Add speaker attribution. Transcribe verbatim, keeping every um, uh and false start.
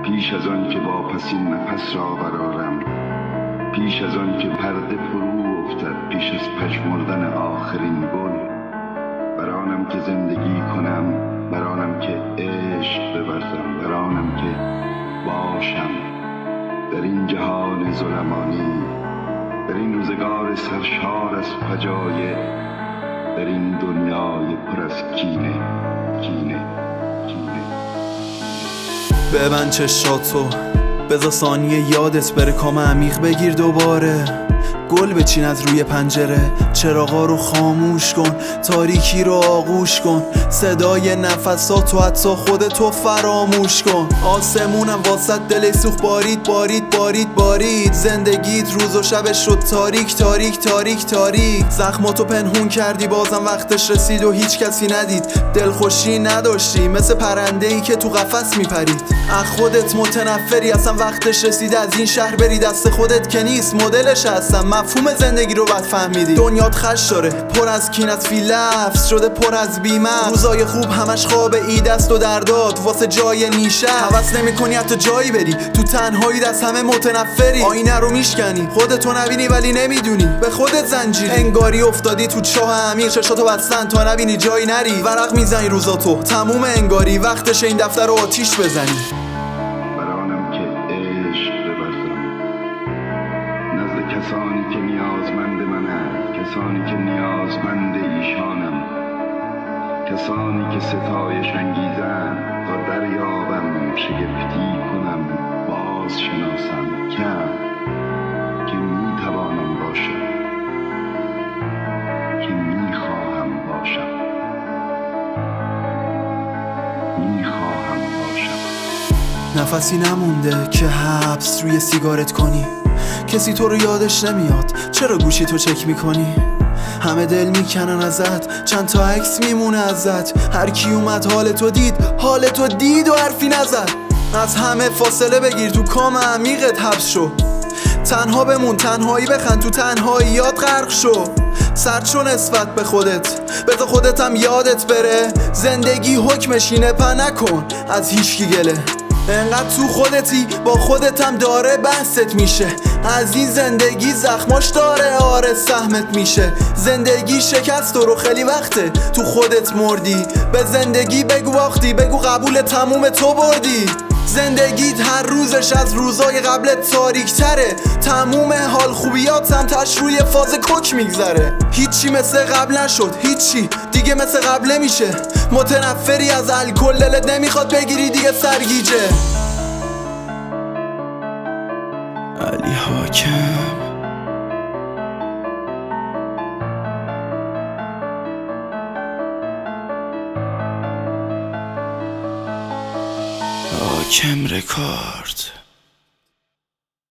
Speaker 1: پیش از آن که واپسین نفس را برآرم، پیش از آن که پرده فرو افتد، پیش از پژمردن آخرین گل، برانم که زندگی کنم، برانم که عشق بورزم، برانم که باشم در این جهان ظلمانی، در این روزگار سرشار از فجایع، در این دنیای پر از کینه کینه کینه.
Speaker 2: ببند چشاتو، بذار ثانیه یادت بره، کام عمیق بگیر دوباره، گل بچین از روی پنجره، چراغا رو خاموش کن، تاریکی رو آغوش کن، صدای نفساتو حتی خودتو فراموش کن. آسمونم واسط دل سوخت، بارید بارید بارید بارید، زندگیت روز و شبش شد تاریک تاریک تاریک تاریک، زخماتو پنهون کردی بازم وقتش رسید و هیچ کسی ندید، دلخوشی نداشتی مثل پرنده‌ای که تو قفس میپرید، از خودت متنفری، اصلا وقتش رسید از این شهر بری، دست خودت که نیست مدلش هستم، مفهوم زندگی رو بد فهمیدی، دنیات خش داره پر از کین، از فی لفظ شده پر از بیمه، روزای خوب همش خواب عید است و درداد واسه جای نیشه، حوض نمی کنی حتی جایی بری، تو تنهایی از همه متنفری، آینه رو میشکنی خودتو نبینی ولی نمیدونی به خودت زنجیری، انگاری افتادی تو چاه عمیق، چشاتو بستن تا نبینی جایی نری، ورق میزنی روزاتو تموم انگاری، وقتش این دفتر رو آتیش بزنی.
Speaker 1: برانم که عشق بورزم نزد کسانی که نیازمند منند، کسانی که نیازمند ایشانم، کسانی که ستایش انگیزند، تا دریابم شگفتی کنم باز شناسم کم که میتوانم باشم، که میخواهم باشم میخواهم باشم.
Speaker 2: نفسی نمونده که حبس روی سیگارت کنی، کسی تو رو یادش نمیاد، چرا گوشی تو چک میکنی، همه دل میکنن ازت، چند تا عکس میمونه ازت، هر کی اومد حال تو دید حال تو دید و حرفی نزد، از همه فاصله بگیر تو کام عمیقت حبس شو، تنها بمون تنهایی بخند تو تنهاییات غرق شو، سرد شو نسبت به خودت، بذار خودت هم یادت بره، زندگی حکمش اینه، په نکن از هیچکی گله، انقدر تو خودتی با خودت هم داره بحثت میشه، از این زندگی زخماش داره آره سهمت میشه، زندگی شکست رو خیلی وقته تو خودت مردی، به زندگی بگو باختی، بگو قبول تموم تو بردی، زندگیت هر روزش از روزای قبلت تاریک تره، تموم حال خوبیات هم تش روی فاز کوک میگذره، هیچی مثل قبل نشد، هیچی دیگه مثل قبل نمیشه، متنفری از الکل، دلت نمیخواد بگیری دیگه سرگیجه. علی حاکم حاکم رکارد.